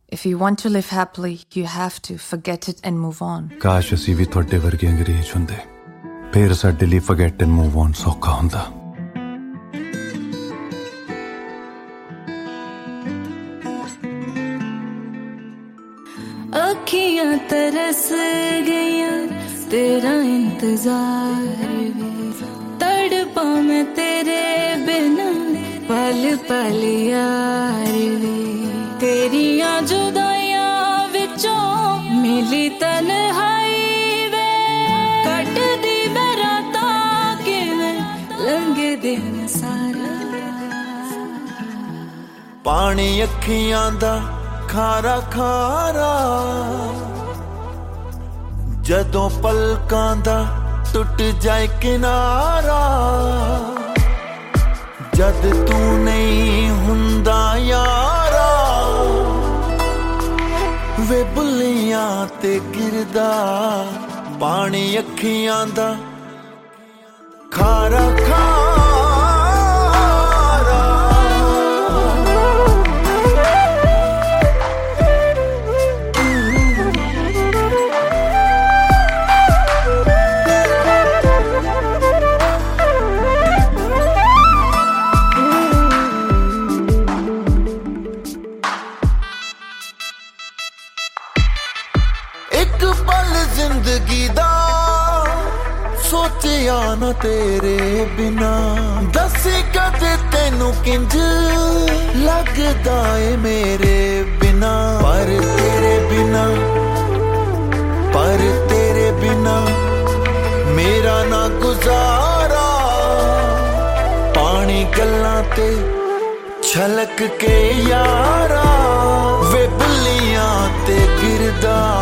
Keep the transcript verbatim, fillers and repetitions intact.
If you want to live happily, you have to forget it and move on. ਕਾਸ਼ ਅਸੀਂ ਵੀ ਤੁਹਾਡੇ ਵਰਗੇ ਅੰਗਰੇਜ਼ ਹੁੰਦੇ, ਫਿਰ ਸਾਡੇ ਲਈ forget and move on ਸੌਖਾ ਹੁੰਦਾ। ਅੱਖੀਆਂ ਤਰਸ ਗਈਆਂ तेरा इंतजार भी, तड़पा मैं तेरे बिना पल पल यार भी। तेरियां जुदाइयां विचों मिली तन्हाई वे, कट दी बराता किवें लंघे दिन सारा। पानी अखियां दा खारा खारा, जदों पलकां दा टुट जाए किनारा। जद तू नहीं हुंदा यारा, वे बुलियां ते गिरदा पानी अखियां दा खारा खारा। जिंदगी दा सोचिया ना तेरे बिना, दसी कदे तेनू किंज लगदा है मेरे बिना। पर तेरे बिना, पर तेरे बिना मेरा ना गुजारा। पानी गल्लां ते छलक के यारा, वे बुलियां ते गिरदा